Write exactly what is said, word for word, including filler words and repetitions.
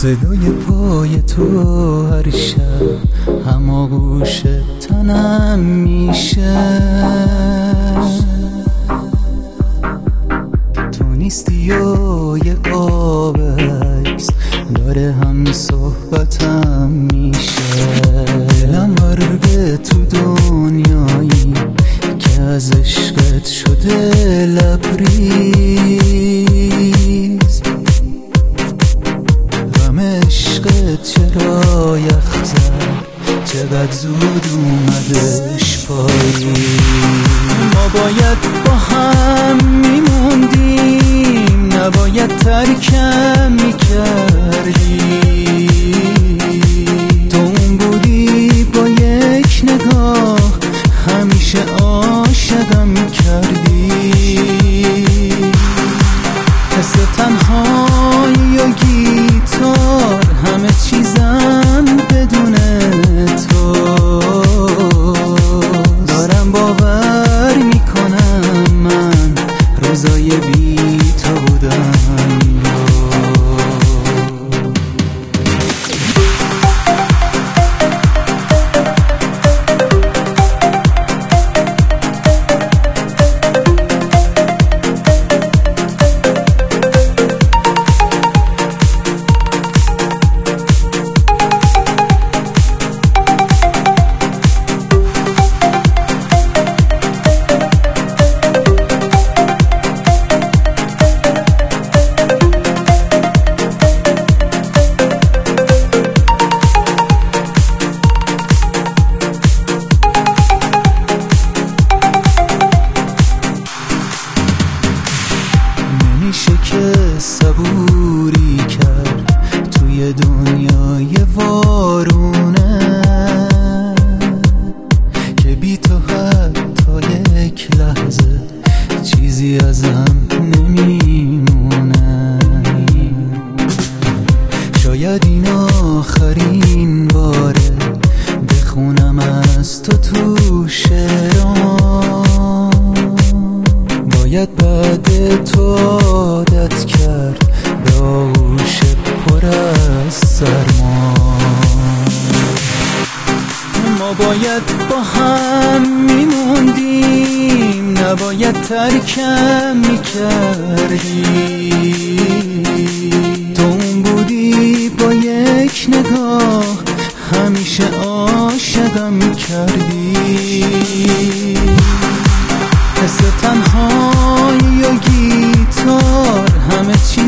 صدای پای تو هر شب هماغوش تنم میشه. تو نیستی و یه قاب عکس داره هم صحبتم میشه. دلم غرقه تو دنیایی که از عشقت شده لبریز. غم عشقت چرا یخ زد، چقدر زود اومدش پاییز. ما باید با هم میموندیم، نباید ترکم میکردی. تو اون بودی با یک نگاه همیشه عاشقم کردی. حس تنهایی و گیتار همه چیزم بدون تو. دارم باور میکنم من روزای بی تو بودم. نمیشه که صبوری کرد توی دنیای وارونه که بی تو حتی یک لحظه چیزی ازم نمیمونه. شاید این آخرین باره بخونم از تو تو شعرام. باید بعد تو عادت کرد به آغوش پر از سرما. ما باید با هم میموندیم، نباید ترکم میکردی. تو اون بودی با یک نگاه همیشه عاشقم کردی. حس تنهایی و گیتار همه چی